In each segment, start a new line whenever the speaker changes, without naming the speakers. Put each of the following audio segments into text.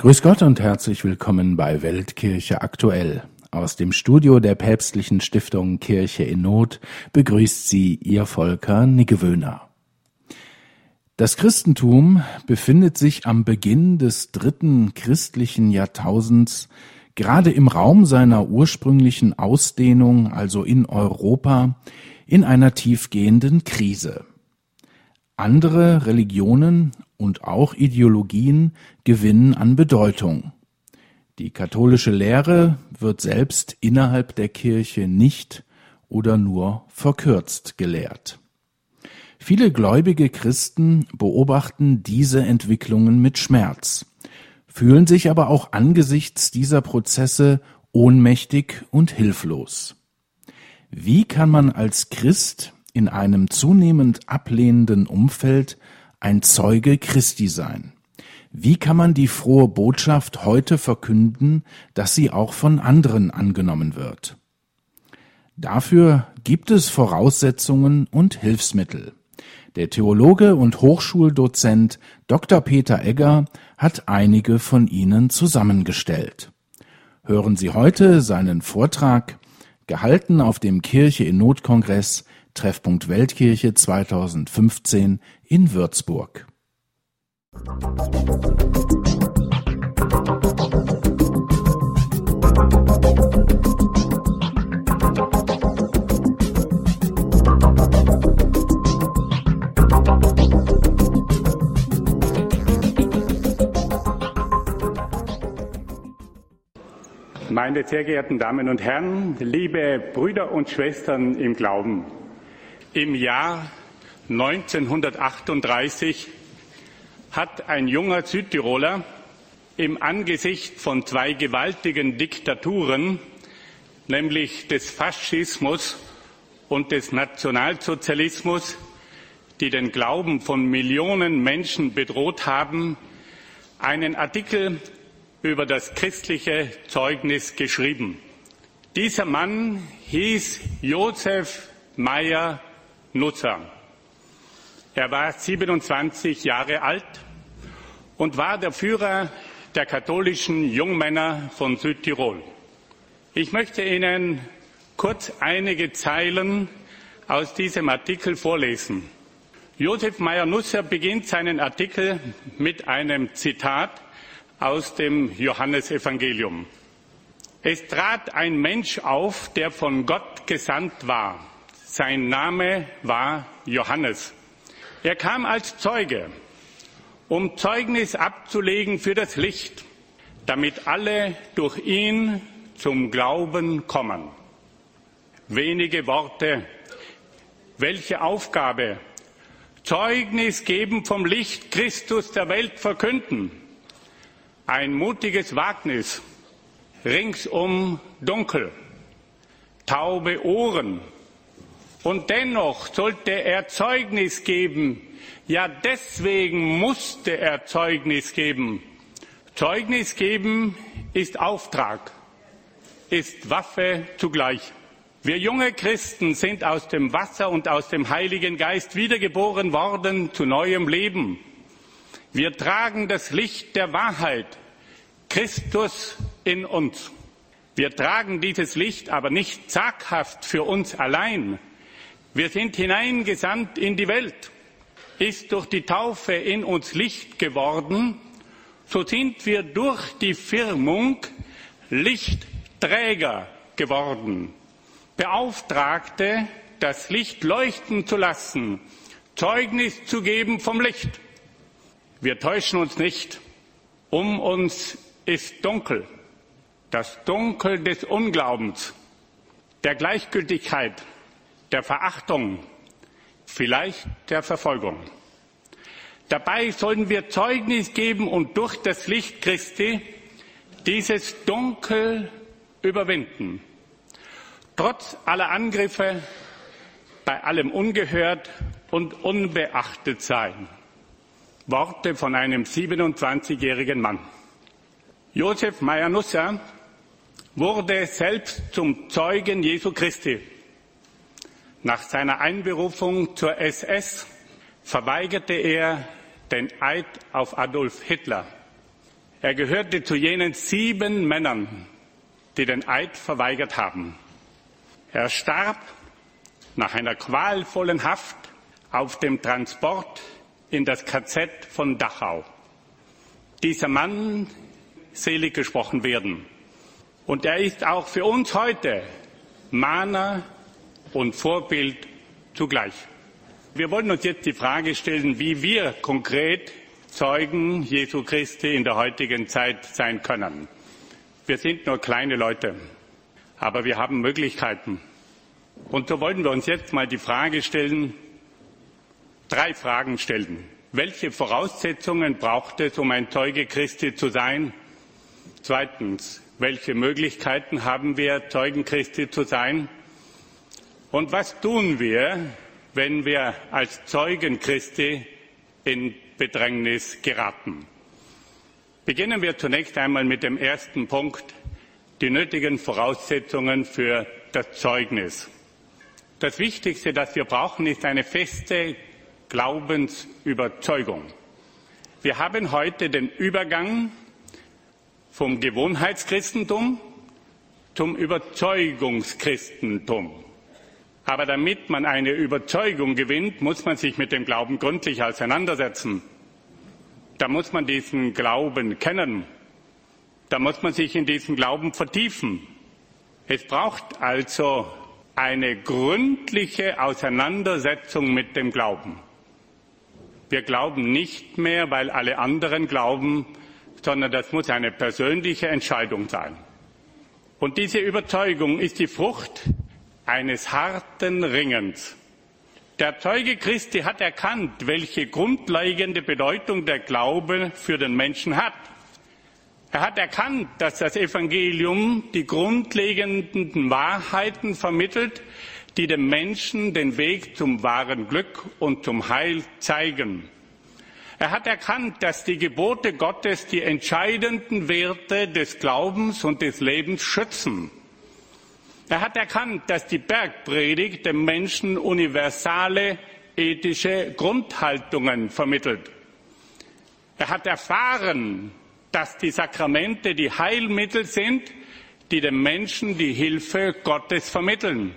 Grüß Gott und herzlich willkommen bei Weltkirche aktuell. Aus dem Studio der päpstlichen Stiftung Kirche in Not begrüßt Sie Ihr Volker Niggewöhner. Das Christentum befindet sich am Beginn des 3. christlichen Jahrtausends gerade im Raum seiner ursprünglichen Ausdehnung, also in Europa, in einer tiefgehenden Krise. Andere Religionen und auch Ideologien gewinnen an Bedeutung. Die katholische Lehre wird selbst innerhalb der Kirche nicht oder nur verkürzt gelehrt. Viele gläubige Christen beobachten diese Entwicklungen mit Schmerz, fühlen sich aber auch angesichts dieser Prozesse ohnmächtig und hilflos. Wie kann man als Christ in einem zunehmend ablehnenden Umfeld ein Zeuge Christi sein? Wie kann man die frohe Botschaft heute verkünden, dass sie auch von anderen angenommen wird? Dafür gibt es Voraussetzungen und Hilfsmittel. Der Theologe und Hochschuldozent Dr. Peter Egger hat einige von ihnen zusammengestellt. Hören Sie heute seinen Vortrag, gehalten auf dem Kirche in Not Kongress Treffpunkt Weltkirche 2015 in Würzburg.
Meine sehr geehrten Damen und Herren, liebe Brüder und Schwestern im Glauben, im Jahr 1938 hat ein junger Südtiroler im Angesicht von 2 gewaltigen Diktaturen, nämlich des Faschismus und des Nationalsozialismus, die den Glauben von Millionen Menschen bedroht haben, einen Artikel über das christliche Zeugnis geschrieben. Dieser Mann hieß Josef Mayer Nusser. Er war 27 Jahre alt und war der Führer der katholischen Jungmänner von Südtirol. Ich möchte Ihnen kurz einige Zeilen aus diesem Artikel vorlesen. Josef Mayer Nusser beginnt seinen Artikel mit einem Zitat aus dem Johannesevangelium. Es trat ein Mensch auf, der von Gott gesandt war. Sein Name war Johannes. Er kam als Zeuge, um Zeugnis abzulegen für das Licht, damit alle durch ihn zum Glauben kommen. Wenige Worte, welche Aufgabe? Zeugnis geben vom Licht Christus der Welt verkünden. Ein mutiges Wagnis, ringsum dunkel, taube Ohren. Und dennoch sollte er Zeugnis geben. Ja, deswegen musste er Zeugnis geben. Zeugnis geben ist Auftrag, ist Waffe zugleich. Wir junge Christen sind aus dem Wasser und aus dem Heiligen Geist wiedergeboren worden zu neuem Leben. Wir tragen das Licht der Wahrheit, Christus in uns. Wir tragen dieses Licht aber nicht zaghaft für uns allein. Wir sind hineingesandt in die Welt. Ist durch die Taufe in uns Licht geworden, so sind wir durch die Firmung Lichtträger geworden. Beauftragte, das Licht leuchten zu lassen, Zeugnis zu geben vom Licht. Wir täuschen uns nicht. Um uns ist dunkel. Das Dunkel des Unglaubens, der Gleichgültigkeit, der Verachtung, vielleicht der Verfolgung. Dabei sollen wir Zeugnis geben und durch das Licht Christi dieses Dunkel überwinden. Trotz aller Angriffe, bei allem ungehört und unbeachtet sein. Worte von einem 27-jährigen Mann. Josef Mayer Nusser wurde selbst zum Zeugen Jesu Christi. Nach seiner Einberufung zur SS verweigerte er den Eid auf Adolf Hitler. Er gehörte zu jenen 7 Männern, die den Eid verweigert haben. Er starb nach einer qualvollen Haft auf dem Transport in das KZ von Dachau. Dieser Mann selig gesprochen werden. Und er ist auch für uns heute Mahner und Vorbild zugleich. Wir wollen uns jetzt die Frage stellen, wie wir konkret Zeugen Jesu Christi in der heutigen Zeit sein können. Wir sind nur kleine Leute, aber wir haben Möglichkeiten. Und so wollen wir uns jetzt mal die Frage stellen, 3 Fragen stellen. Welche Voraussetzungen braucht es, um ein Zeuge Christi zu sein? Zweitens, welche Möglichkeiten haben wir, Zeugen Christi zu sein? Und was tun wir, wenn wir als Zeugen Christi in Bedrängnis geraten? Beginnen wir zunächst einmal mit dem ersten Punkt, die nötigen Voraussetzungen für das Zeugnis. Das Wichtigste, das wir brauchen, ist eine feste Glaubensüberzeugung. Wir haben heute den Übergang vom Gewohnheitschristentum zum Überzeugungschristentum. Aber damit man eine Überzeugung gewinnt, muss man sich mit dem Glauben gründlich auseinandersetzen. Da muss man diesen Glauben kennen. Da muss man sich in diesen Glauben vertiefen. Es braucht also eine gründliche Auseinandersetzung mit dem Glauben. Wir glauben nicht mehr, weil alle anderen glauben, sondern das muss eine persönliche Entscheidung sein. Und diese Überzeugung ist die Frucht eines harten Ringens. Der Zeuge Christi hat erkannt, welche grundlegende Bedeutung der Glaube für den Menschen hat. Er hat erkannt, dass das Evangelium die grundlegenden Wahrheiten vermittelt, die dem Menschen den Weg zum wahren Glück und zum Heil zeigen. Er hat erkannt, dass die Gebote Gottes die entscheidenden Werte des Glaubens und des Lebens schützen. Er hat erkannt, dass die Bergpredigt dem Menschen universale ethische Grundhaltungen vermittelt. Er hat erfahren, dass die Sakramente die Heilmittel sind, die dem Menschen die Hilfe Gottes vermitteln.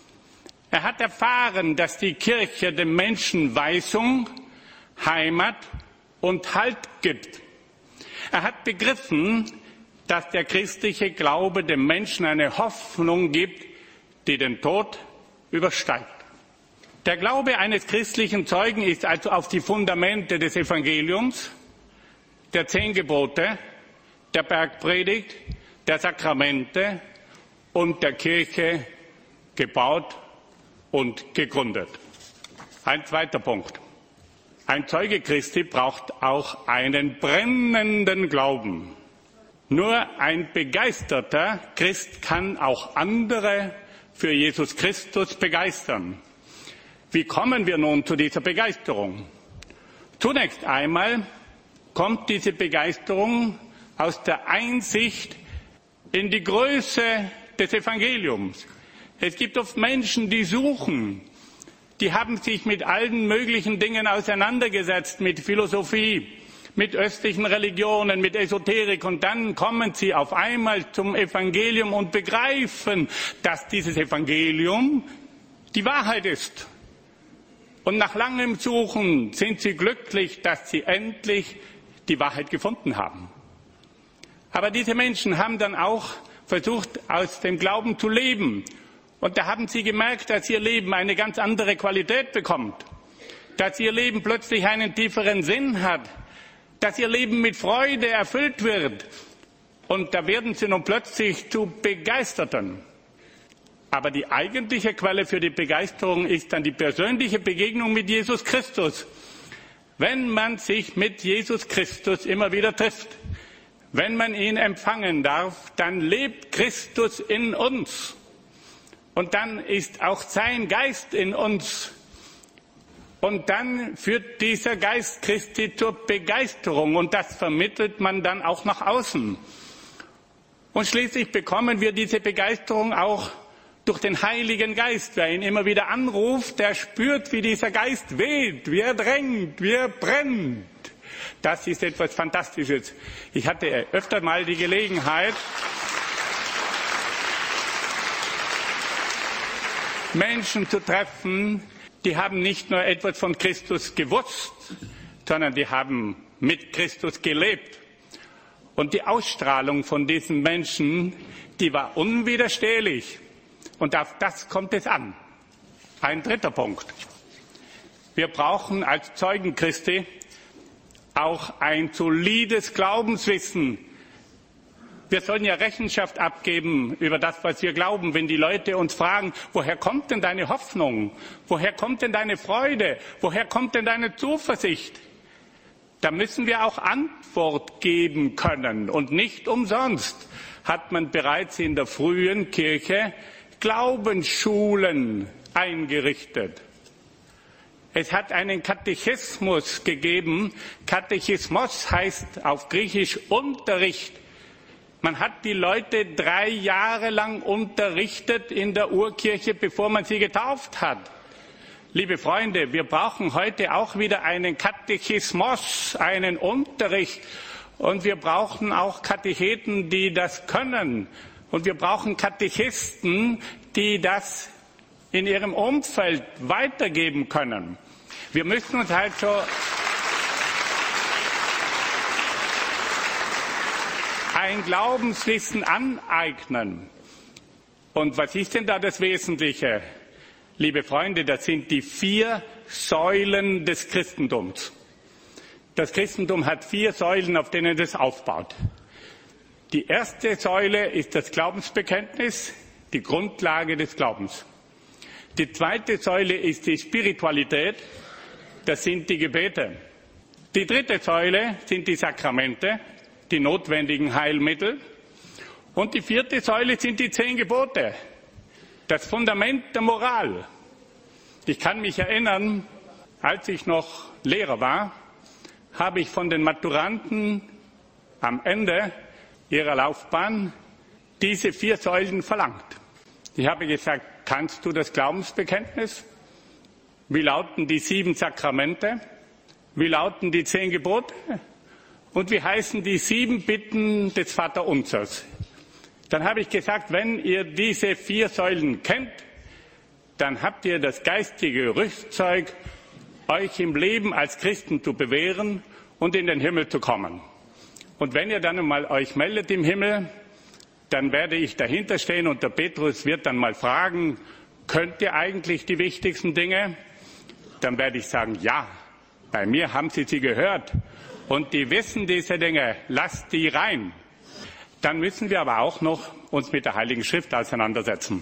Er hat erfahren, dass die Kirche dem Menschen Weisung, Heimat und Halt gibt. Er hat begriffen, dass der christliche Glaube dem Menschen eine Hoffnung gibt, die den Tod übersteigt. Der Glaube eines christlichen Zeugen ist also auf die Fundamente des Evangeliums, der 10 Gebote, der Bergpredigt, der Sakramente und der Kirche gebaut und gegründet. Ein zweiter Punkt. Ein Zeuge Christi braucht auch einen brennenden Glauben. Nur ein begeisterter Christ kann auch andere für Jesus Christus begeistern. Wie kommen wir nun zu dieser Begeisterung? Zunächst einmal kommt diese Begeisterung aus der Einsicht in die Größe des Evangeliums. Es gibt oft Menschen, die suchen, die haben sich mit allen möglichen Dingen auseinandergesetzt, mit Philosophie, mit östlichen Religionen, mit Esoterik, und dann kommen sie auf einmal zum Evangelium und begreifen, dass dieses Evangelium die Wahrheit ist. Und nach langem Suchen sind sie glücklich, dass sie endlich die Wahrheit gefunden haben. Aber diese Menschen haben dann auch versucht, aus dem Glauben zu leben. Und da haben sie gemerkt, dass ihr Leben eine ganz andere Qualität bekommt, dass ihr Leben plötzlich einen tieferen Sinn hat, dass ihr Leben mit Freude erfüllt wird. Und da werden sie nun plötzlich zu Begeisterten. Aber die eigentliche Quelle für die Begeisterung ist dann die persönliche Begegnung mit Jesus Christus. Wenn man sich mit Jesus Christus immer wieder trifft, wenn man ihn empfangen darf, dann lebt Christus in uns. Und dann ist auch sein Geist in uns. Und dann führt dieser Geist Christi zur Begeisterung. Und das vermittelt man dann auch nach außen. Und schließlich bekommen wir diese Begeisterung auch durch den Heiligen Geist. Wer ihn immer wieder anruft, der spürt, wie dieser Geist weht, wie er drängt, wie er brennt. Das ist etwas Fantastisches. Ich hatte öfter mal die Gelegenheit, Menschen zu treffen, die haben nicht nur etwas von Christus gewusst, sondern die haben mit Christus gelebt. Und die Ausstrahlung von diesen Menschen, die war unwiderstehlich. Und auf das kommt es an. Ein dritter Punkt. Wir brauchen als Zeugen Christi auch ein solides Glaubenswissen. Wir sollen ja Rechenschaft abgeben über das, was wir glauben. Wenn die Leute uns fragen, woher kommt denn deine Hoffnung? Woher kommt denn deine Freude? Woher kommt denn deine Zuversicht? Da müssen wir auch Antwort geben können. Und nicht umsonst hat man bereits in der frühen Kirche Glaubensschulen eingerichtet. Es hat einen Katechismus gegeben. Katechismos heißt auf Griechisch Unterricht. Man hat die Leute 3 Jahre lang unterrichtet in der Urkirche, bevor man sie getauft hat. Liebe Freunde, wir brauchen heute auch wieder einen Katechismus, einen Unterricht. Und wir brauchen auch Katecheten, die das können. Und wir brauchen Katechisten, die das in ihrem Umfeld weitergeben können. Wir müssen uns also ein Glaubenswissen aneignen. Und was ist denn da das Wesentliche? Liebe Freunde, das sind die 4 Säulen des Christentums. Das Christentum hat 4 Säulen, auf denen es aufbaut. Die erste Säule ist das Glaubensbekenntnis, die Grundlage des Glaubens. Die zweite Säule ist die Spiritualität, das sind die Gebete. Die dritte Säule sind die Sakramente, die notwendigen Heilmittel. Und die vierte Säule sind die 10 Gebote, das Fundament der Moral. Ich kann mich erinnern, als ich noch Lehrer war, habe ich von den Maturanten am Ende ihrer Laufbahn diese 4 Säulen verlangt. Ich habe gesagt, kannst du das Glaubensbekenntnis? Wie lauten die 7 Sakramente? Wie lauten die 10 Gebote? Und wie heißen die 7 Bitten des Vaterunsers? Dann habe ich gesagt, wenn ihr diese 4 Säulen kennt, dann habt ihr das geistige Rüstzeug, euch im Leben als Christen zu bewähren und in den Himmel zu kommen. Und wenn ihr dann einmal euch meldet im Himmel, dann werde ich dahinter stehen und der Petrus wird dann mal fragen, könnt ihr eigentlich die wichtigsten Dinge? Dann werde ich sagen, ja, bei mir haben sie gehört und die wissen diese Dinge, lasst die rein. Dann müssen wir aber auch noch uns mit der Heiligen Schrift auseinandersetzen.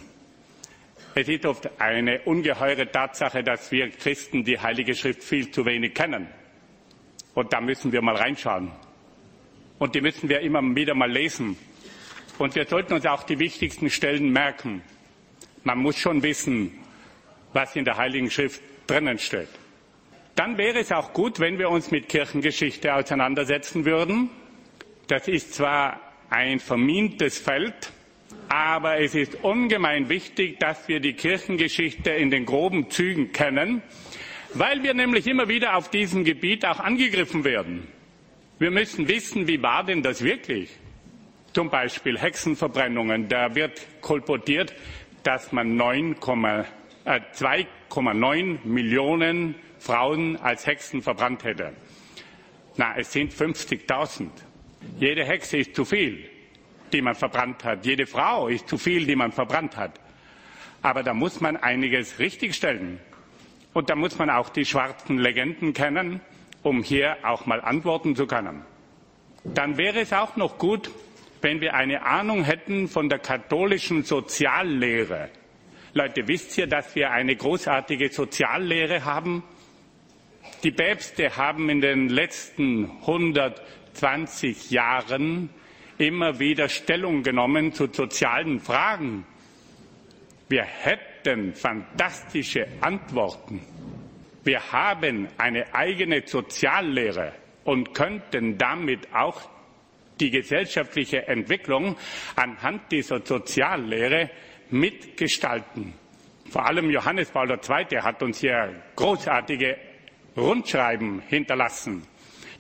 Es ist oft eine ungeheure Tatsache, dass wir Christen die Heilige Schrift viel zu wenig kennen. Und da müssen wir mal reinschauen. Und die müssen wir immer wieder mal lesen. Und wir sollten uns auch die wichtigsten Stellen merken. Man muss schon wissen, was in der Heiligen Schrift drinnen steht. Dann wäre es auch gut, wenn wir uns mit Kirchengeschichte auseinandersetzen würden. Das ist zwar ein vermintes Feld, aber es ist ungemein wichtig, dass wir die Kirchengeschichte in den groben Zügen kennen, weil wir nämlich immer wieder auf diesem Gebiet auch angegriffen werden. Wir müssen wissen, wie war denn das wirklich? Zum Beispiel Hexenverbrennungen. Da wird kolportiert, dass man 2,9 Millionen Frauen als Hexen verbrannt hätte. Na, es sind 50.000. Jede Hexe ist zu viel, die man verbrannt hat. Jede Frau ist zu viel, die man verbrannt hat. Aber da muss man einiges richtigstellen. Und da muss man auch die schwarzen Legenden kennen, um hier auch mal antworten zu können. Dann wäre es auch noch gut, wenn wir eine Ahnung hätten von der katholischen Soziallehre. Leute, wisst ihr, dass wir eine großartige Soziallehre haben? Die Päpste haben in den letzten 120 Jahren immer wieder Stellung genommen zu sozialen Fragen. Wir hätten fantastische Antworten. Wir haben eine eigene Soziallehre und könnten damit auch die gesellschaftliche Entwicklung anhand dieser Soziallehre mitgestalten. Vor allem Johannes Paul II. Hat uns hier großartige Rundschreiben hinterlassen.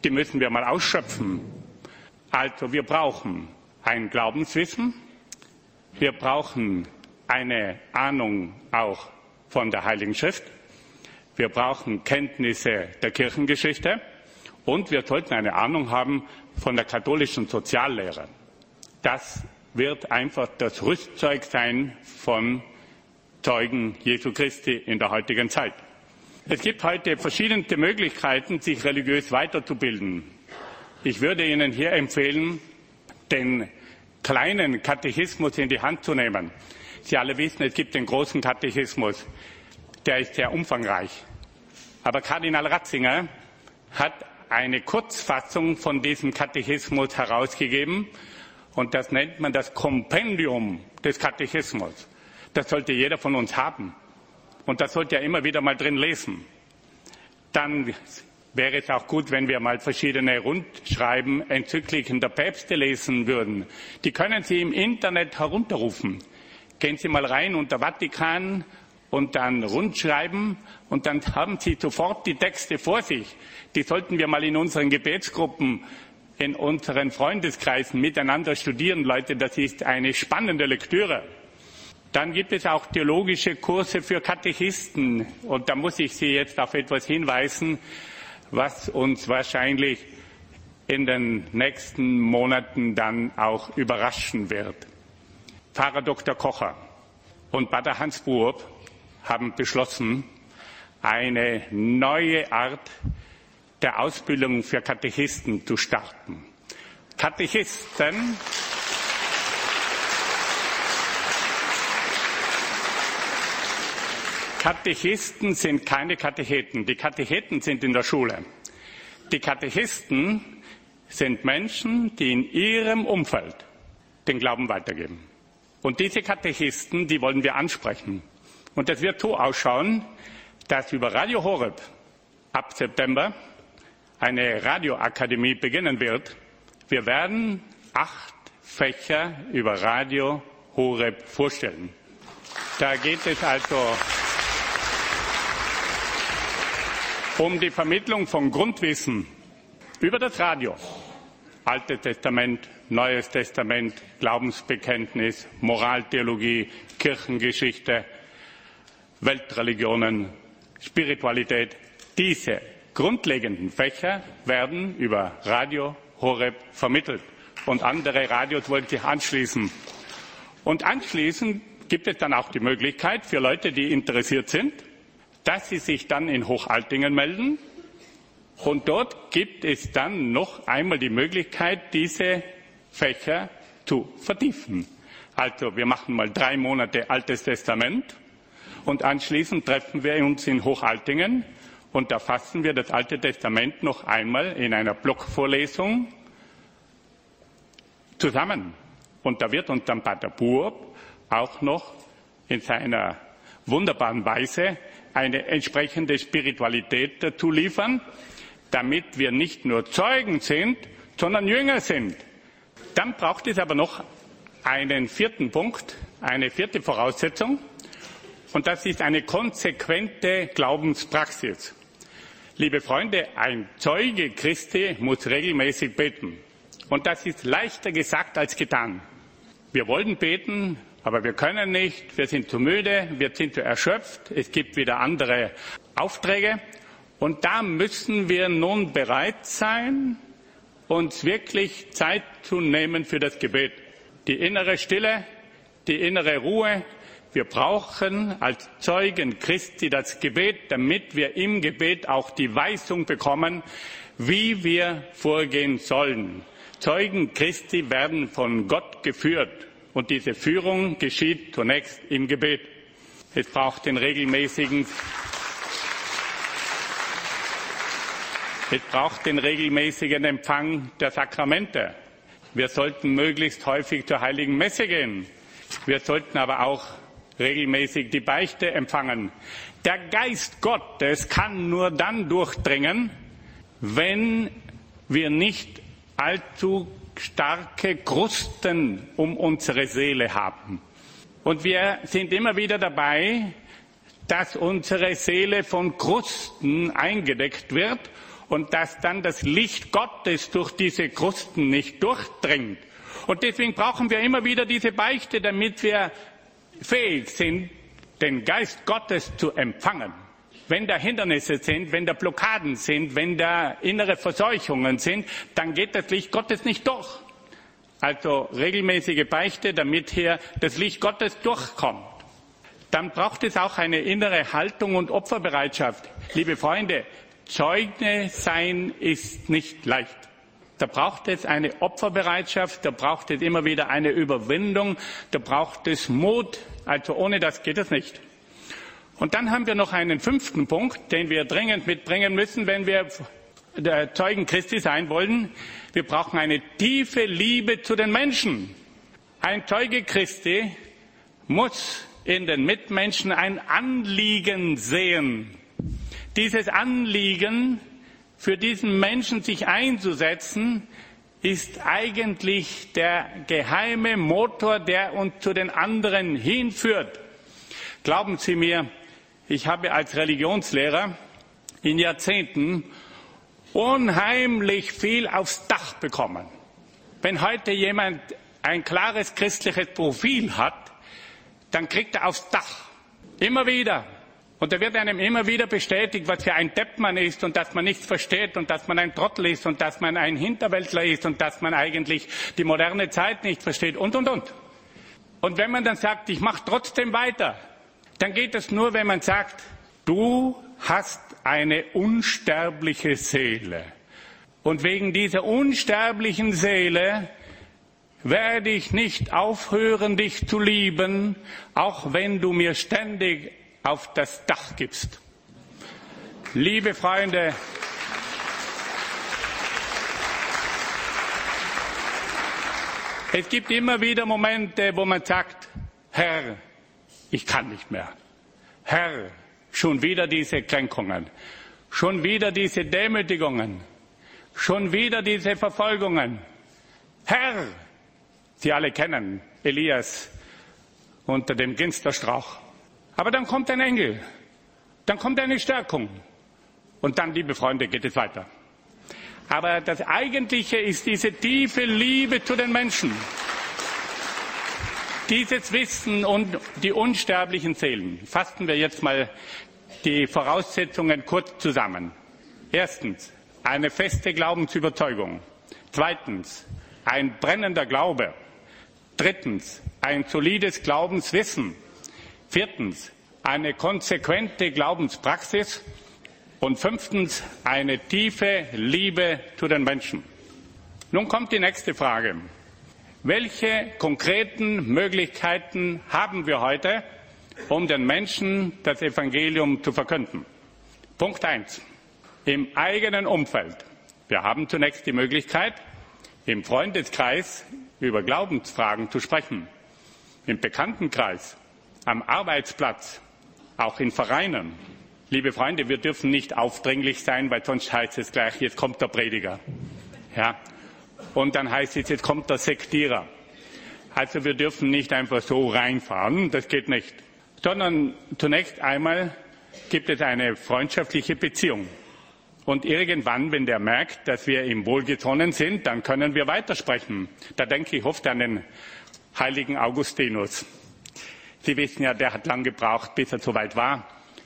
die müssen wir mal ausschöpfen. Also wir brauchen ein Glaubenswissen, wir brauchen eine Ahnung auch von der Heiligen Schrift, wir brauchen Kenntnisse der Kirchengeschichte und wir sollten eine Ahnung haben von der katholischen Soziallehre. Das wird einfach das Rüstzeug sein von Zeugen Jesu Christi in der heutigen Zeit. Es gibt heute verschiedene Möglichkeiten, sich religiös weiterzubilden. Ich würde Ihnen hier empfehlen, den kleinen Katechismus in die Hand zu nehmen. Sie alle wissen, es gibt den großen Katechismus, der ist sehr umfangreich. Aber Kardinal Ratzinger hat eine Kurzfassung von diesem Katechismus herausgegeben und das nennt man das Kompendium des Katechismus. Das sollte jeder von uns haben und das sollte er immer wieder mal drin lesen. Dann wäre es auch gut, wenn wir mal verschiedene Rundschreiben, Enzykliken der Päpste lesen würden. Die können Sie im Internet herunterrufen. Gehen Sie mal rein unter Vatikan und dann Rundschreiben und dann haben Sie sofort die Texte vor sich. Die sollten wir mal in unseren Gebetsgruppen, in unseren Freundeskreisen miteinander studieren, Leute. Das ist eine spannende Lektüre. Dann gibt es auch theologische Kurse für Katechisten. Und da muss ich Sie jetzt auf etwas hinweisen, was uns wahrscheinlich in den nächsten Monaten dann auch überraschen wird. Pfarrer Dr. Kocher und Pater Hans Buob haben beschlossen, eine neue Art der Ausbildung für Katechisten zu starten. Katechisten sind keine Katecheten. Die Katecheten sind in der Schule. Die Katechisten sind Menschen, die in ihrem Umfeld den Glauben weitergeben. Und diese Katechisten, die wollen wir ansprechen. Und das wird so ausschauen, dass über Radio Horeb ab September eine Radioakademie beginnen wird. Wir werden 8 Fächer über Radio Horeb vorstellen. Da geht es also um die Vermittlung von Grundwissen über das Radio. Altes Testament, Neues Testament, Glaubensbekenntnis, Moraltheologie, Kirchengeschichte, Weltreligionen, Spiritualität. Diese grundlegenden Fächer werden über Radio Horeb vermittelt. Und andere Radios wollen sich anschließen. Und anschließend gibt es dann auch die Möglichkeit für Leute, die interessiert sind, dass sie sich dann in Hochaltingen melden. Und dort gibt es dann noch einmal die Möglichkeit, diese Fächer zu vertiefen. Also wir machen mal 3 Monate Altes Testament und anschließend treffen wir uns in Hochaltingen und da fassen wir das Alte Testament noch einmal in einer Blockvorlesung zusammen. Und da wird uns dann Pater Buob auch noch in seiner wunderbaren Weise eine entsprechende Spiritualität dazu liefern, damit wir nicht nur Zeugen sind, sondern Jünger sind. Dann braucht es aber noch einen 4. Punkt, eine 4. Voraussetzung, und das ist eine konsequente Glaubenspraxis. Liebe Freunde, ein Zeuge Christi muss regelmäßig beten. Und das ist leichter gesagt als getan. Wir wollen beten, aber wir können nicht, wir sind zu müde, wir sind zu erschöpft, es gibt wieder andere Aufträge. Und da müssen wir nun bereit sein, uns wirklich Zeit zu nehmen für das Gebet. Die innere Stille, die innere Ruhe. Wir brauchen als Zeugen Christi das Gebet, damit wir im Gebet auch die Weisung bekommen, wie wir vorgehen sollen. Zeugen Christi werden von Gott geführt und diese Führung geschieht zunächst im Gebet. Es braucht den regelmäßigen Empfang der Sakramente. Wir sollten möglichst häufig zur Heiligen Messe gehen. Wir sollten aber auch regelmäßig die Beichte empfangen. Der Geist Gottes kann nur dann durchdringen, wenn wir nicht allzu starke Krusten um unsere Seele haben. Und wir sind immer wieder dabei, dass unsere Seele von Krusten eingedeckt wird und dass dann das Licht Gottes durch diese Krusten nicht durchdringt. Und deswegen brauchen wir immer wieder diese Beichte, damit wir fähig sind, den Geist Gottes zu empfangen. Wenn da Hindernisse sind, wenn da Blockaden sind, wenn da innere Verseuchungen sind, dann geht das Licht Gottes nicht durch. Also regelmäßige Beichte, damit hier das Licht Gottes durchkommt. Dann braucht es auch eine innere Haltung und Opferbereitschaft. Liebe Freunde, Zeuge sein ist nicht leicht. Da braucht es eine Opferbereitschaft, da braucht es immer wieder eine Überwindung, da braucht es Mut. Also ohne das geht es nicht. Und dann haben wir noch einen 5. Punkt, den wir dringend mitbringen müssen, wenn wir Zeugen Christi sein wollen. Wir brauchen eine tiefe Liebe zu den Menschen. Ein Zeuge Christi muss in den Mitmenschen ein Anliegen sehen. Dieses Anliegen, für diesen Menschen sich einzusetzen, ist eigentlich der geheime Motor, der uns zu den anderen hinführt. Glauben Sie mir, ich habe als Religionslehrer in Jahrzehnten unheimlich viel aufs Dach bekommen. Wenn heute jemand ein klares christliches Profil hat, dann kriegt er aufs Dach. Immer wieder. Und da wird einem immer wieder bestätigt, was für ein Depp man ist und dass man nichts versteht und dass man ein Trottel ist und dass man ein Hinterwäldler ist und dass man eigentlich die moderne Zeit nicht versteht und. Und wenn man dann sagt, ich mache trotzdem weiter, dann geht es nur, wenn man sagt, du hast eine unsterbliche Seele. Und wegen dieser unsterblichen Seele werde ich nicht aufhören, dich zu lieben, auch wenn du mir ständig auf das Dach gibst. Liebe Freunde, es gibt immer wieder Momente, wo man sagt, Herr, ich kann nicht mehr. Herr, schon wieder diese Kränkungen, schon wieder diese Demütigungen, schon wieder diese Verfolgungen. Herr, Sie alle kennen Elias unter dem Ginsterstrauch. Aber dann kommt ein Engel, dann kommt eine Stärkung und dann, liebe Freunde, geht es weiter. Aber das Eigentliche ist diese tiefe Liebe zu den Menschen. Dieses Wissen und die unsterblichen Seelen. Fassen wir jetzt mal die Voraussetzungen kurz zusammen. Erstens, eine feste Glaubensüberzeugung. Zweitens, ein brennender Glaube. Drittens, ein solides Glaubenswissen. Viertens, eine konsequente Glaubenspraxis. Und 5. eine tiefe Liebe zu den Menschen. Nun kommt die nächste Frage. Welche konkreten Möglichkeiten haben wir heute, um den Menschen das Evangelium zu verkünden? Punkt 1. Im eigenen Umfeld. Wir haben zunächst die Möglichkeit, im Freundeskreis über Glaubensfragen zu sprechen. Im Bekanntenkreis, am Arbeitsplatz, auch in Vereinen. Liebe Freunde, wir dürfen nicht aufdringlich sein, weil sonst heißt es gleich, jetzt kommt der Prediger. Ja. Und dann heißt es, jetzt kommt der Sektierer. Also wir dürfen nicht einfach so reinfahren, das geht nicht. Sondern zunächst einmal gibt es eine freundschaftliche Beziehung. Und irgendwann, wenn der merkt, dass wir ihm wohlgesonnen sind, dann können wir weitersprechen. Da denke ich oft an den heiligen Augustinus. Sie wissen ja, der hat lang gebraucht, bis er soweit war.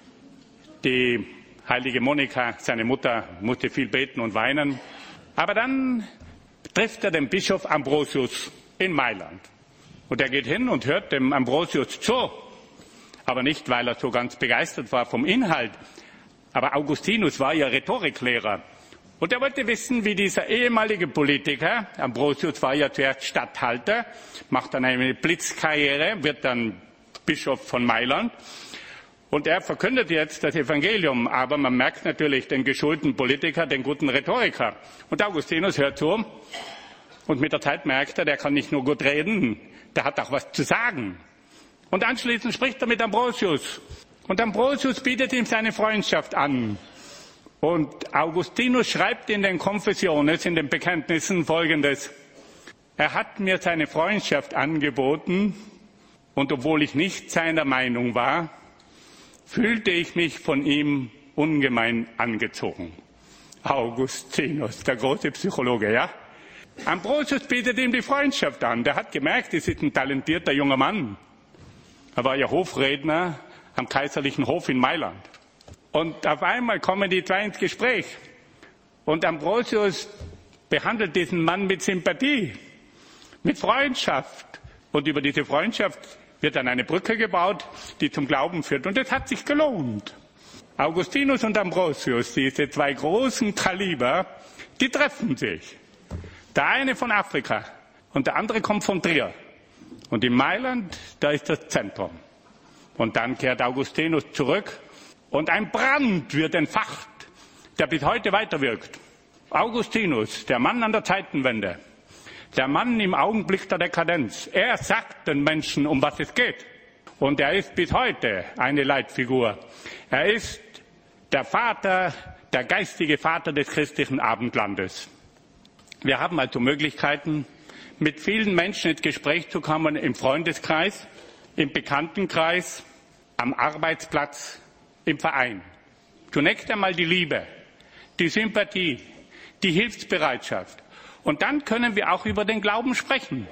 Die heilige Monika, seine Mutter, musste viel beten und weinen. Aber dann trifft er den Bischof Ambrosius in Mailand. Und er geht hin und hört dem Ambrosius zu. Aber nicht, weil er so ganz begeistert war vom Inhalt. Aber Augustinus war ja Rhetoriklehrer. Und er wollte wissen, wie dieser ehemalige Politiker, Ambrosius war ja zuerst Statthalter, macht dann eine Blitzkarriere, wird dann Bischof von Mailand. Und er verkündet jetzt das Evangelium, aber man merkt natürlich den geschulten Politiker, den guten Rhetoriker. Und Augustinus hört zu und mit der Zeit merkt er, der kann nicht nur gut reden, der hat auch was zu sagen. Und anschließend spricht er mit Ambrosius. Und Ambrosius bietet ihm seine Freundschaft an. Und Augustinus schreibt in den Confessiones, in den Bekenntnissen Folgendes. Er hat mir seine Freundschaft angeboten und obwohl ich nicht seiner Meinung war, fühlte ich mich von ihm ungemein angezogen. Augustinus, der große Psychologe, ja? Ambrosius bietet ihm die Freundschaft an. Der hat gemerkt, es ist ein talentierter junger Mann. Er war ja Hofredner am kaiserlichen Hof in Mailand. Und auf einmal kommen die zwei ins Gespräch. Und Ambrosius behandelt diesen Mann mit Sympathie, mit Freundschaft. Und über diese Freundschaft wird dann eine Brücke gebaut, die zum Glauben führt. Und das hat sich gelohnt. Augustinus und Ambrosius, diese zwei großen Kaliber, die treffen sich. Der eine von Afrika und der andere kommt von Trier. Und in Mailand, da ist das Zentrum. Und dann kehrt Augustinus zurück und ein Brand wird entfacht, der bis heute weiterwirkt. Augustinus, der Mann an der Zeitenwende, der Mann im Augenblick der Dekadenz, er sagt den Menschen, um was es geht. Und er ist bis heute eine Leitfigur. Er ist der Vater, der geistige Vater des christlichen Abendlandes. Wir haben also Möglichkeiten, mit vielen Menschen ins Gespräch zu kommen, im Freundeskreis, im Bekanntenkreis, am Arbeitsplatz, im Verein. Zunächst einmal die Liebe, die Sympathie, die Hilfsbereitschaft. Und dann können wir auch über den Glauben sprechen.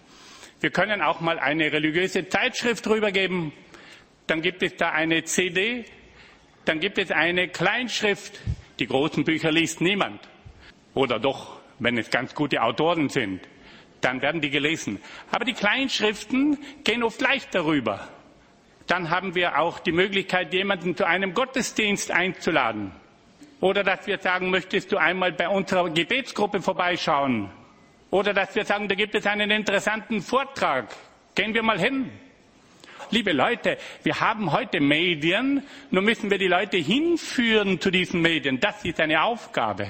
Wir können auch mal eine religiöse Zeitschrift drüber geben. Dann gibt es da eine CD, dann gibt es eine Kleinschrift. Die großen Bücher liest niemand. Oder doch, wenn es ganz gute Autoren sind, dann werden die gelesen. Aber die Kleinschriften gehen oft leicht darüber. Dann haben wir auch die Möglichkeit, jemanden zu einem Gottesdienst einzuladen. Oder dass wir sagen, möchtest du einmal bei unserer Gebetsgruppe vorbeischauen? Oder dass wir sagen, da gibt es einen interessanten Vortrag. Gehen wir mal hin. Liebe Leute, wir haben heute Medien, nur müssen wir die Leute hinführen zu diesen Medien. Das ist eine Aufgabe.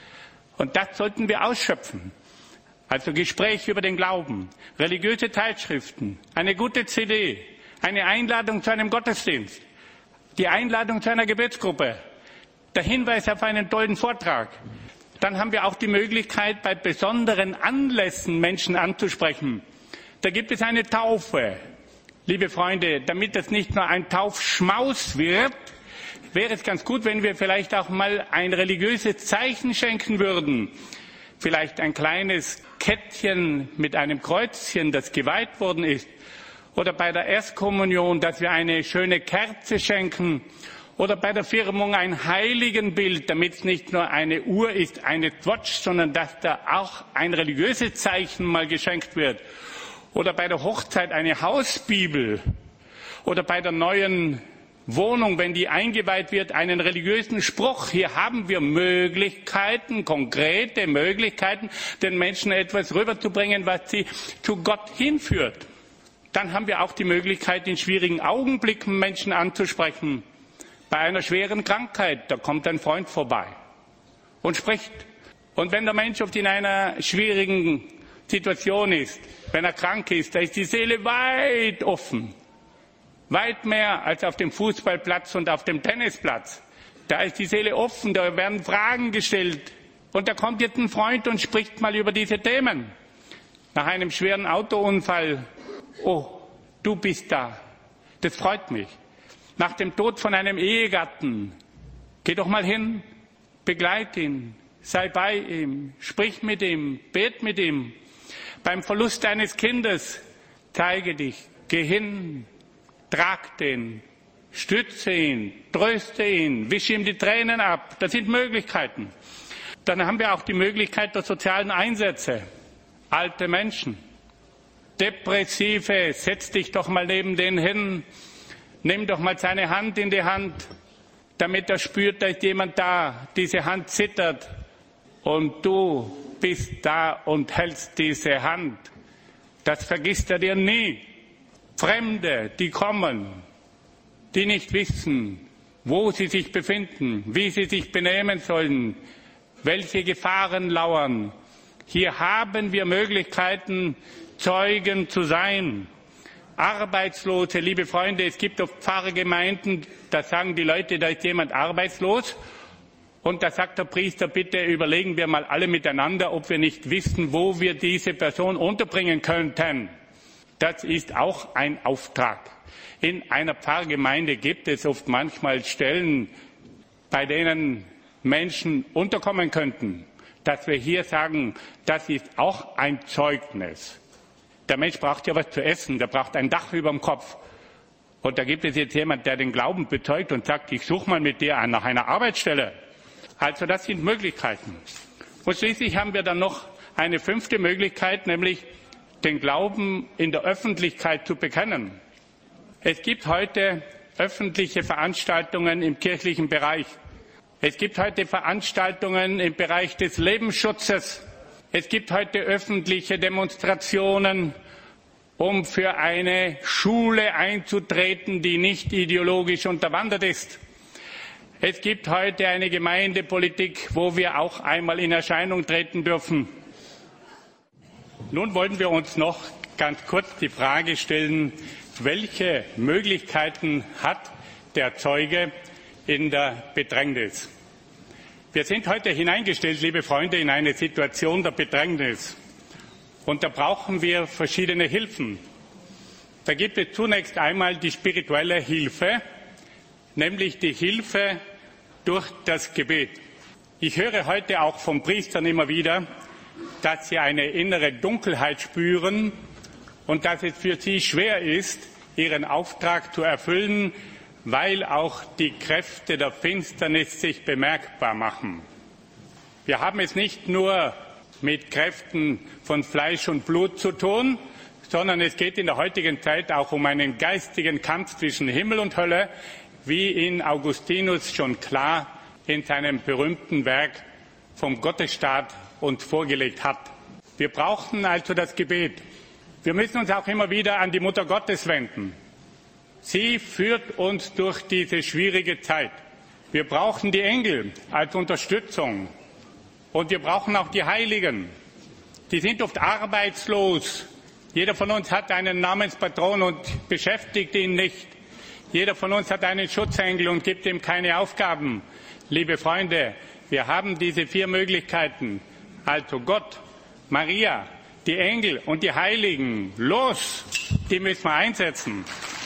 Und das sollten wir ausschöpfen. Also Gespräche über den Glauben, religiöse Zeitschriften, eine gute CD, eine Einladung zu einem Gottesdienst, die Einladung zu einer Gebetsgruppe, der Hinweis auf einen tollen Vortrag. Dann haben wir auch die Möglichkeit, bei besonderen Anlässen Menschen anzusprechen. Da gibt es eine Taufe. Liebe Freunde, damit das nicht nur ein Taufschmaus wird, wäre es ganz gut, wenn wir vielleicht auch mal ein religiöses Zeichen schenken würden. Vielleicht ein kleines Kettchen mit einem Kreuzchen, das geweiht worden ist. Oder bei der Erstkommunion, dass wir eine schöne Kerze schenken. Oder bei der Firmung ein Heiligenbild, damit es nicht nur eine Uhr ist, eine Watch, sondern dass da auch ein religiöses Zeichen mal geschenkt wird. Oder bei der Hochzeit eine Hausbibel. Oder bei der neuen Wohnung, wenn die eingeweiht wird, einen religiösen Spruch. Hier haben wir Möglichkeiten, konkrete Möglichkeiten, den Menschen etwas rüberzubringen, was sie zu Gott hinführt. Dann haben wir auch die Möglichkeit, in schwierigen Augenblicken Menschen anzusprechen. Bei einer schweren Krankheit, da kommt ein Freund vorbei und spricht. Und wenn der Mensch oft in einer schwierigen Situation ist, wenn er krank ist, da ist die Seele weit offen. Weit mehr als auf dem Fußballplatz und auf dem Tennisplatz. Da ist die Seele offen, da werden Fragen gestellt. Und da kommt jetzt ein Freund und spricht mal über diese Themen. Nach einem schweren Autounfall, oh, du bist da. Das freut mich. Nach dem Tod von einem Ehegatten, geh doch mal hin, begleite ihn, sei bei ihm, sprich mit ihm, bet mit ihm. Beim Verlust eines Kindes, zeige dich, geh hin, trag den, stütze ihn, tröste ihn, wische ihm die Tränen ab. Das sind Möglichkeiten. Dann haben wir auch die Möglichkeit der sozialen Einsätze. Alte Menschen, Depressive, setz dich doch mal neben denen hin, nimm doch mal seine Hand in die Hand, damit er spürt, da ist jemand da, diese Hand zittert und du bist da und hältst diese Hand. Das vergisst er dir nie. Fremde, die kommen, die nicht wissen, wo sie sich befinden, wie sie sich benehmen sollen, welche Gefahren lauern. Hier haben wir Möglichkeiten, Zeugen zu sein. Arbeitslose, liebe Freunde, es gibt oft Pfarrgemeinden, da sagen die Leute, da ist jemand arbeitslos. Und da sagt der Priester, bitte überlegen wir mal alle miteinander, ob wir nicht wissen, wo wir diese Person unterbringen könnten. Das ist auch ein Auftrag. In einer Pfarrgemeinde gibt es oft manchmal Stellen, bei denen Menschen unterkommen könnten, dass wir hier sagen, das ist auch ein Zeugnis. Der Mensch braucht ja was zu essen, der braucht ein Dach über dem Kopf. Und da gibt es jetzt jemand, der den Glauben bezeugt und sagt, ich suche mal mit dir nach einer Arbeitsstelle. Also das sind Möglichkeiten. Und schließlich haben wir dann noch eine 5. Möglichkeit, nämlich den Glauben in der Öffentlichkeit zu bekennen. Es gibt heute öffentliche Veranstaltungen im kirchlichen Bereich. Es gibt heute Veranstaltungen im Bereich des Lebensschutzes. Es gibt heute öffentliche Demonstrationen, um für eine Schule einzutreten, die nicht ideologisch unterwandert ist. Es gibt heute eine Gemeindepolitik, wo wir auch einmal in Erscheinung treten dürfen. Nun wollen wir uns noch ganz kurz die Frage stellen, welche Möglichkeiten hat der Zeuge in der Bedrängnis? Wir sind heute hineingestellt, liebe Freunde, in eine Situation der Bedrängnis. Und da brauchen wir verschiedene Hilfen. Da gibt es zunächst einmal die spirituelle Hilfe, nämlich die Hilfe durch das Gebet. Ich höre heute auch von Priestern immer wieder, dass sie eine innere Dunkelheit spüren und dass es für sie schwer ist, ihren Auftrag zu erfüllen, weil auch die Kräfte der Finsternis sich bemerkbar machen. Wir haben es nicht nur mit Kräften von Fleisch und Blut zu tun, sondern es geht in der heutigen Zeit auch um einen geistigen Kampf zwischen Himmel und Hölle, wie ihn Augustinus schon klar in seinem berühmten Werk vom Gottesstaat uns vorgelegt hat. Wir brauchen also das Gebet. Wir müssen uns auch immer wieder an die Mutter Gottes wenden. Sie führt uns durch diese schwierige Zeit. Wir brauchen die Engel als Unterstützung. Und wir brauchen auch die Heiligen. Die sind oft arbeitslos. Jeder von uns hat einen Namenspatron und beschäftigt ihn nicht. Jeder von uns hat einen Schutzengel und gibt ihm keine Aufgaben. Liebe Freunde, wir haben diese 4 Möglichkeiten. Also Gott, Maria, die Engel und die Heiligen. Los, die müssen wir einsetzen.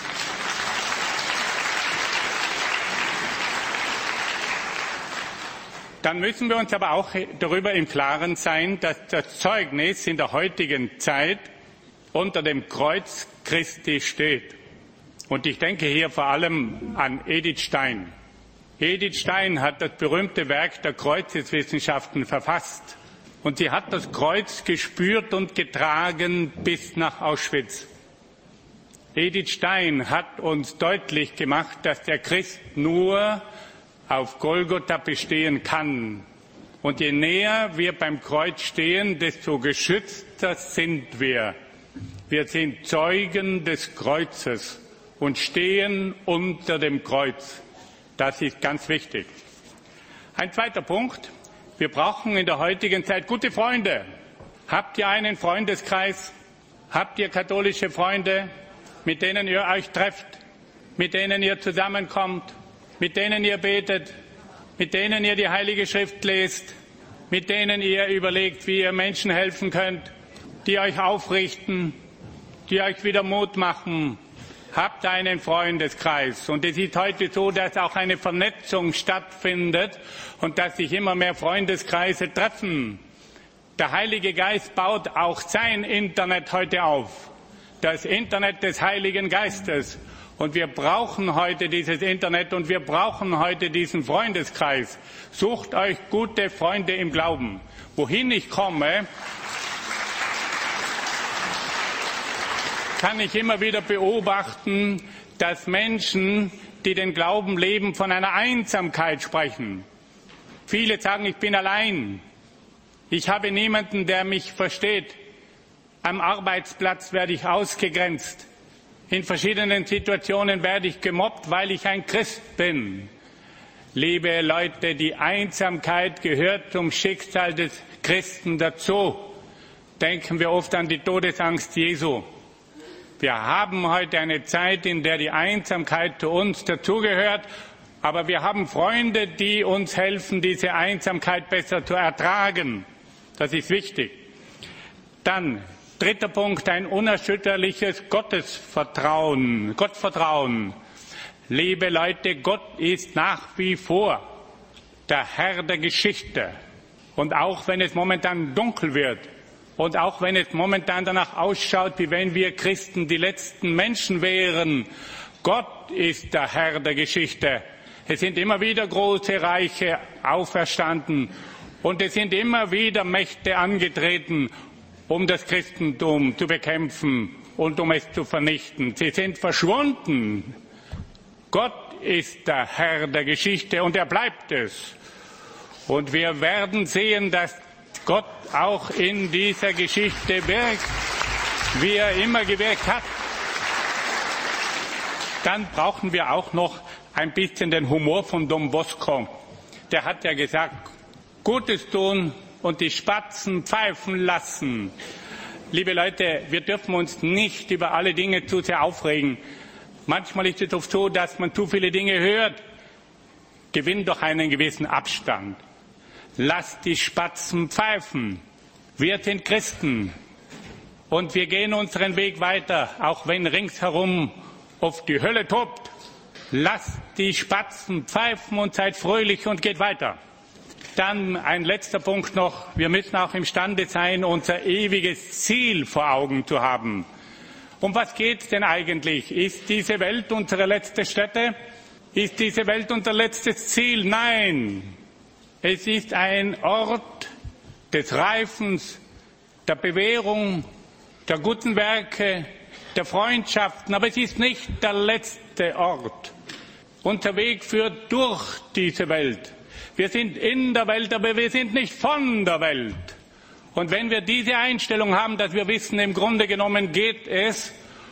Dann müssen wir uns aber auch darüber im Klaren sein, dass das Zeugnis in der heutigen Zeit unter dem Kreuz Christi steht. Und ich denke hier vor allem an Edith Stein. Edith Stein hat das berühmte Werk der Kreuzeswissenschaften verfasst. Und sie hat das Kreuz gespürt und getragen bis nach Auschwitz. Edith Stein hat uns deutlich gemacht, dass der Christ nur auf Golgotha bestehen kann. Und je näher wir beim Kreuz stehen, desto geschützter sind wir. Wir sind Zeugen des Kreuzes und stehen unter dem Kreuz. Das ist ganz wichtig. Ein zweiter Punkt. Wir brauchen in der heutigen Zeit gute Freunde. Habt ihr einen Freundeskreis? Habt ihr katholische Freunde, mit denen ihr euch trefft, mit denen ihr zusammenkommt, mit denen ihr betet, mit denen ihr die Heilige Schrift lest, mit denen ihr überlegt, wie ihr Menschen helfen könnt, die euch aufrichten, die euch wieder Mut machen? Habt einen Freundeskreis. Und es ist heute so, dass auch eine Vernetzung stattfindet und dass sich immer mehr Freundeskreise treffen. Der Heilige Geist baut auch sein Internet heute auf. Das Internet des Heiligen Geistes. Und wir brauchen heute dieses Internet und wir brauchen heute diesen Freundeskreis. Sucht euch gute Freunde im Glauben. Wohin ich komme, kann ich immer wieder beobachten, dass Menschen, die den Glauben leben, von einer Einsamkeit sprechen. Viele sagen, ich bin allein. Ich habe niemanden, der mich versteht. Am Arbeitsplatz werde ich ausgegrenzt. In verschiedenen Situationen werde ich gemobbt, weil ich ein Christ bin. Liebe Leute, die Einsamkeit gehört zum Schicksal des Christen dazu. Denken wir oft an die Todesangst Jesu. Wir haben heute eine Zeit, in der die Einsamkeit zu uns dazugehört, aber wir haben Freunde, die uns helfen, diese Einsamkeit besser zu ertragen. Das ist wichtig. Dann, 3. Punkt, ein unerschütterliches Gottvertrauen. Liebe Leute, Gott ist nach wie vor. der Herr der Geschichte. Und auch wenn es momentan dunkel wird und auch wenn es momentan danach ausschaut, wie wenn wir Christen die letzten Menschen wären, Gott ist der Herr der Geschichte. Es sind immer wieder große Reiche auferstanden und es sind immer wieder Mächte angetreten, um das Christentum zu bekämpfen und um es zu vernichten. Sie sind verschwunden. Gott ist der Herr der Geschichte und er bleibt es. Und wir werden sehen, dass Gott auch in dieser Geschichte wirkt, wie er immer gewirkt hat. Dann brauchen wir auch noch ein bisschen den Humor von Don Bosco. Der hat ja gesagt, Gutes tun und die Spatzen pfeifen lassen. Liebe Leute, wir dürfen uns nicht über alle Dinge zu sehr aufregen. Manchmal ist es oft so, dass man zu viele Dinge hört. Gewinn doch einen gewissen Abstand. Lasst die Spatzen pfeifen. Wir sind Christen und wir gehen unseren Weg weiter, auch wenn ringsherum oft die Hölle tobt. Lasst die Spatzen pfeifen und seid fröhlich und geht weiter. Dann ein letzter Punkt noch. Wir müssen auch imstande sein, unser ewiges Ziel vor Augen zu haben. Um was geht es denn eigentlich? Ist diese Welt unsere letzte Stätte? Ist diese Welt unser letztes Ziel? Nein. Es ist ein Ort des Reifens, der Bewährung, der guten Werke, der Freundschaften. Aber es ist nicht der letzte Ort. Unser Weg führt durch diese Welt. Wir sind in der Welt, aber wir sind nicht von der Welt. Und wenn wir diese Einstellung haben, dass wir wissen, im Grunde genommen geht es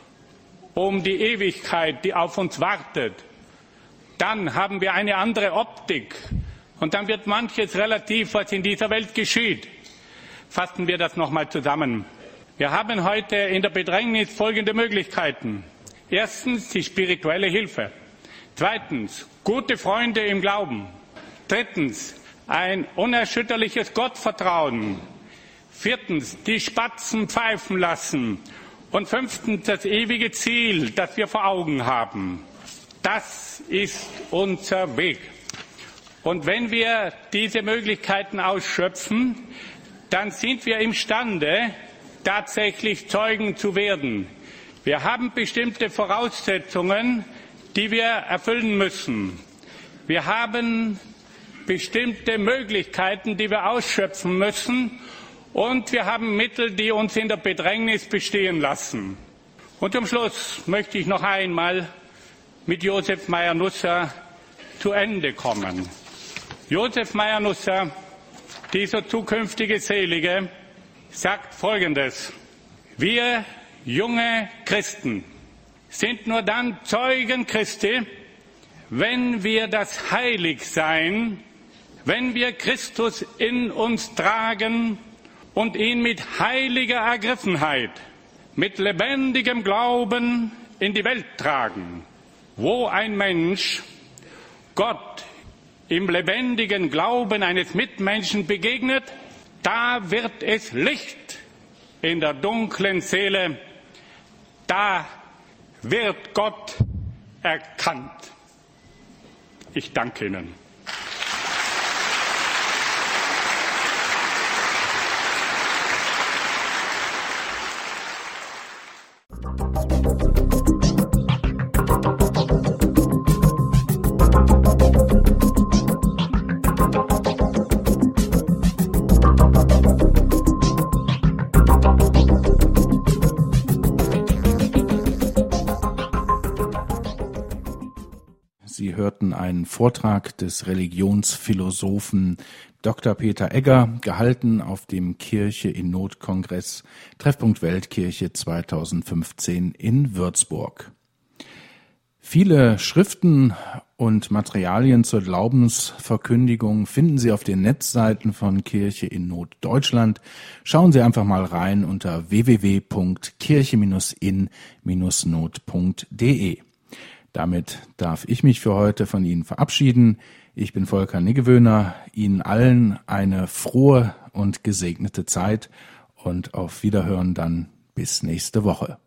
um die Ewigkeit, die auf uns wartet, dann haben wir eine andere Optik. Und dann wird manches relativ, was in dieser Welt geschieht. Fassen wir das nochmal zusammen. Wir haben heute in der Bedrängnis folgende Möglichkeiten. Erstens die spirituelle Hilfe. Zweitens gute Freunde im Glauben. Drittens ein unerschütterliches Gottvertrauen. Viertens die Spatzen pfeifen lassen. Und fünftens das ewige Ziel, das wir vor Augen haben. Das ist unser Weg. Und wenn wir diese Möglichkeiten ausschöpfen, dann sind wir imstande, tatsächlich Zeugen zu werden. Wir haben bestimmte Voraussetzungen, die wir erfüllen müssen. Wir haben bestimmte Möglichkeiten, die wir ausschöpfen müssen. Und wir haben Mittel, die uns in der Bedrängnis bestehen lassen. Und zum Schluss möchte ich noch einmal mit Josef Meyer-Nusser zu Ende kommen. Josef Meyer-Nusser, dieser zukünftige Selige, sagt Folgendes. Wir junge Christen sind nur dann Zeugen Christi, wenn wir das Heiligsein, wenn wir Christus in uns tragen und ihn mit heiliger Ergriffenheit, mit lebendigem Glauben in die Welt tragen. Wo ein Mensch Gott im lebendigen Glauben eines Mitmenschen begegnet, da wird es Licht in der dunklen Seele, da wird Gott erkannt. Ich danke Ihnen.
Sie hörten einen Vortrag des Religionsphilosophen Dr. Peter Egger, gehalten auf dem Kirche in Not Kongress Treffpunkt Weltkirche 2015 in Würzburg. Viele Schriften und Materialien zur Glaubensverkündigung finden Sie auf den Netzseiten von Kirche in Not Deutschland. Schauen Sie einfach mal rein unter www.kirche-in-not.de. Damit darf ich mich für heute von Ihnen verabschieden. Ich bin Volker Niggewöhner. Ihnen allen eine frohe und gesegnete Zeit und auf Wiederhören dann bis nächste Woche.